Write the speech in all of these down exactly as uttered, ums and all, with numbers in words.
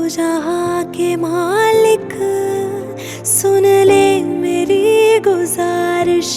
जहां के मालिक सुन ले मेरी गुजारिश।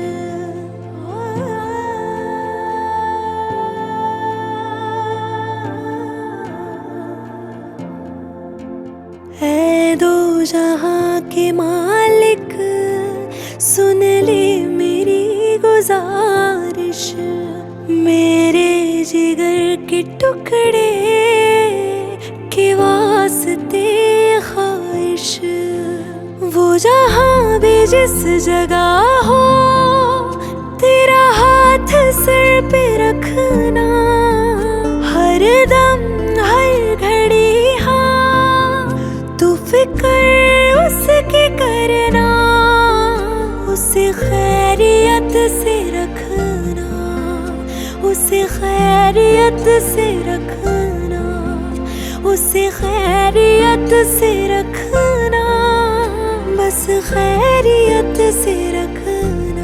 है दो जहां के मालिक सुन ले मेरी गुजारिश। मेरे जिगर के टुकड़े के वास्ते ख्वाहिश। वो जहां भी जिस जगह हो तेरा हाथ सिर पे रखना। हर दम हर घड़ी हाँ तू फिक्र उसकी करना। उसे खैरियत से रखना, उसे खैरियत से रखना, उसे खैरियत से रखना, बस खैरियत से रखना।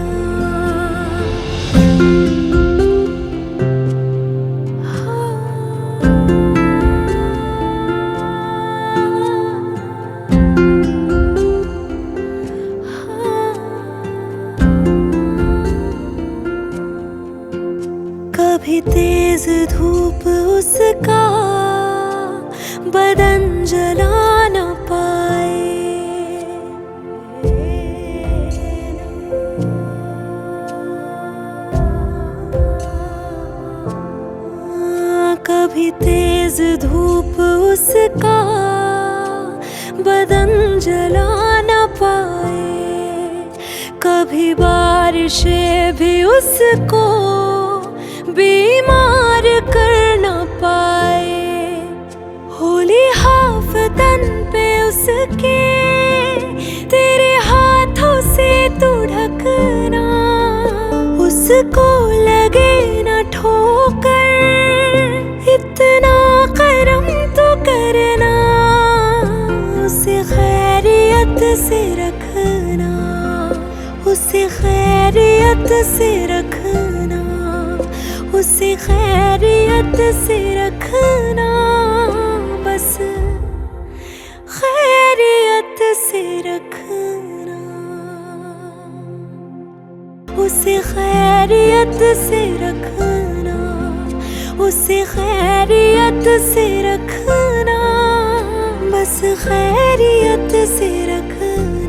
कभी तेज धूप उसका बदन जला न पाए। कभी तेज धूप उसका बदन जला न पाए। कभी बारिशें भी उसको बीमार कर न पाए। होली हाफतन पे उसके तेरे हाथों से तू ढकना। उसको लगे न ठोकर इतना करम तो करना। उसे खैरियत से रखना, उसे खैरियत से रखना, उसे खैरियत से रखना, बस खैरियत से रखना। उसे खैरियत से रखना, उसे खैरियत से रखना, बस खैरियत से रखना।